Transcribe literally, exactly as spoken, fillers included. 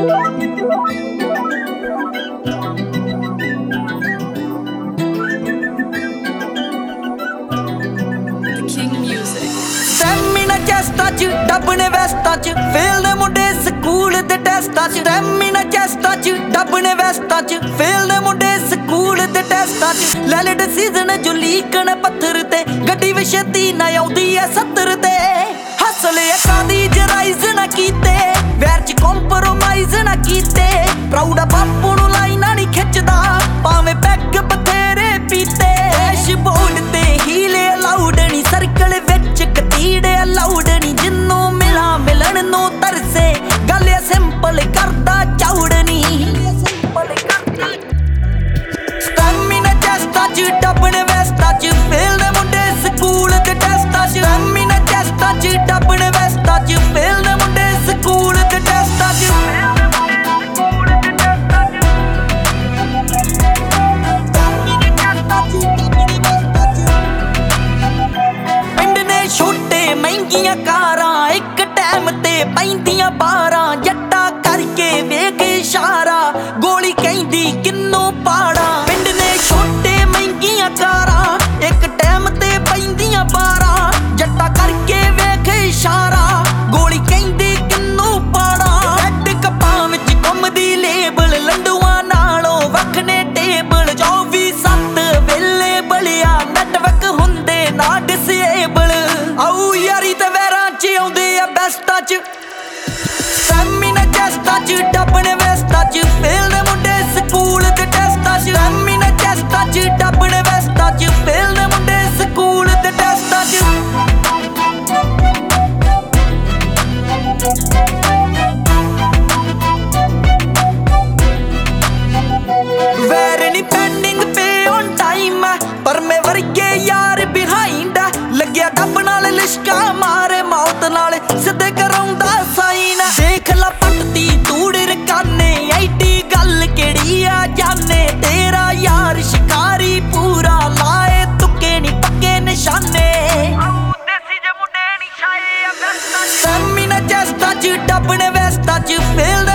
stamina ਚੈਸਟਾਂ ਚ ਡੱਬਣੇ ਵੈਸਟਾਂ ਚ fail ਦੇ ਮੁੰਡੇ ਸਕੂਲ ਦੇ ਟੈਸਟਾਂ ਚ ਸਟੈਮਿਨਾ ਚੈਸਟਾਂ ਚ ਡੱਬਣੇ ਵੈਸਟਾਂ ਚ ਫੇਲ ਦੇ ਮੁੰਡੇ ਸਕੂਲ ਦੇ ਟੈਸਟਾਂ ਚ ਲੈ ਲੈ ਡਿਸੀਜ਼ਨ ਜੋ ਲੀਕਣ ਪੱਥਰ ਤੇ ਗੱਡੀ ਵੀ ਛੇਤੀ ਨਾ ਆਉਂਦੀ ਐ ਸੱਤਰ ਤੇ ਹਸਲੇ ਕਾਦੀ ਜਰਾਈਜ਼ ਨਾ ਕੀਤੇ ਵੈਰ ਚ ਕੰਪਰੋਮਾਈਜ਼ ਨਾ ਕੀਤੇ ਪ੍ਰਾਊਡ ਆ ਬਾਪੂ ਨੂੰ ਲਾਈਨਾਂ ਨਹੀਂ ਖਿੱਚਦਾ ਭਾਵੇਂ ਪੈਗ ਬਥੇਰੇ ਪੀਤੇ ਡੈਸ਼ਬੋਰਡ ਤੇ ਹੀਲੇ ਅਲਾਉਡ ਨਹੀਂ ਸਰਕਲ ਵਿੱਚ ਕਤੀੜੇ ਅਲਾਉਡ ਨਹੀਂ ਜਿੰਨੂੰ ਮਿਲਾਂ ਮਿਲਣ ਨੂੰ ਤਰਸੇ ਗੱਲ ਸਿੰਪਲ ਕਰਦਾ ਚੌੜ ਨਹੀਂ ਸਟੈਮਿਨਾ ਚੈਸਟਾਂ ਚ ਡੱਬਣੇ ਵੈਸਟਾਂ ਚ ਫੇਲ ਦੇ ਮੁੰਡੇ ਸਕੂਲ ਦੇ ਟੈਸਟਾਂ ਚ ਸਟੈਮਿਨਾ ਚੈਸਟਾਂ ਚ ਡੱਬਣੇ ਵੈਸਟਾਂ ਚ ਫੇਲ ਦੇ ਮੁੰਡੇ ਸਕੂਲ ਦੇ ਟੈਸਟਾਂ ਚ ਪਿੰਡ ਨੇ ਛੋਟੇ ਮਹਿੰਗੀਆਂ ਕਾਰਾਂ ਇੱਕ ਟਾਈਮ ਤੇ ਪੈਂਦੀਆਂ ਬਾਰਾਂ ਜੱਟਾ ਕਰਕੇ ਵੇਖ ਇਸ਼ਾਰਾ ਗੋਲੀ ਕਹਿੰਦੀ ਕਿੰਨੂੰ ਪਾੜਾ ਪਿੰਡ ਨੇ ਛੋਟੇ ਮਹਿੰਗੀਆਂ ਕਾਰਾਂ ਇੱਕ ਟਾਈਮ ਤੇ ਪੈਂਦੀਆਂ ਬਾਰਾਂ ਜੱਟਾ ਕਰਕੇ ਵੇਖ ਇਸ਼ਾਰਾ ਗੋਲੀ ਕਹਿੰਦੀ ਕਿੰਨੂੰ ਪਾੜਾ ਹੈਡ ਕੱਪਾਂ ਵਿੱਚ ਘੁੰਮਦੀ ਲੇਬਲ ਲੰਡੂਆਂ ਨਾਲੋਂ ਵੱਖ ਨੇ ਟੇਬਲ ਚੌਵੀ ਸੱਤ ਵੇਲੇ ਬਲਿਆ ਨੈਟਵਰਕ ਹੁੰਦੇ ਨਾ ਡਿਸੇਬਲ ਆਉ ਯਾਰੀ ਤੇ ਵੈਰਾਂ ਚ ਆਉਂਦੇ ਆ ਬੈਸਟਾਂ ਚ ਸਟੈਮਿਨਾ ਚੈਸਟਾਂ ਚ ਡੱਬਣੇ ਵੈਸਟਾਂ ਚ ਫੇਲ ਦੇ ਮੁੰਡੇ ਸਕੂਲ ਦੇ ਟੈਸਟਾਂ ਚ ਸਟੈਮਿਨਾ ਚੈਸਟਾਂ ਚ ਡੱਬਣੇ ਵੈਸਟਾਂ ਚ ਫੇਲ ਦੇ ਮੁੰਡੇ ਸਕੂਲ ਦੇ ਟੈਸਟਾਂ ਚ ਵੈਰ ਨੀ ਪੈਂਡਿੰਗ ਪੇ ਔਨ ਟਾਈਮ ਪਰ ਮੈਂ ਵਰਗੇ ਯਾਰ ਬਿਹਾਈਂਡ ਲੱਗਿਆ ਡੱਬ ਨਾਲ ਲਿਸ਼ਕਾ ਮਾਰੇ ਮੌਤ ਨਾਲ ਸਿੱਧੇ ਕਰਾਉਂਦਾ ਸਾਈਨ ਦੇਖ ਲਾ ਪੱਟਦੀ ਤੂੜ ਰਕਾਨੇ ਐਡੀ ਗੱਲ ਕਿਹੜੀ ਆ ਜਾਣੇ ਤੇਰਾ ਯਾਰ ਸ਼ਿਕਾਰੀ ਪੂਰਾ ਲਾਏ ਤੁੱਕੇ ਨੀ ਪੱਕੇ ਨਿਸ਼ਾਨੇ ਦੇਸੀ ਜੇ ਮੁੰਡੇ ਨੀ ਛਾਏ ਆ ਵੈਸਟਾਂ ਚ ਸਟੈਮਿਨਾ ਚੈਸਟਾਂ ਚ ਡੱਬਣੇ ਵੈਸਟਾਂ ਚ ਫੇਲ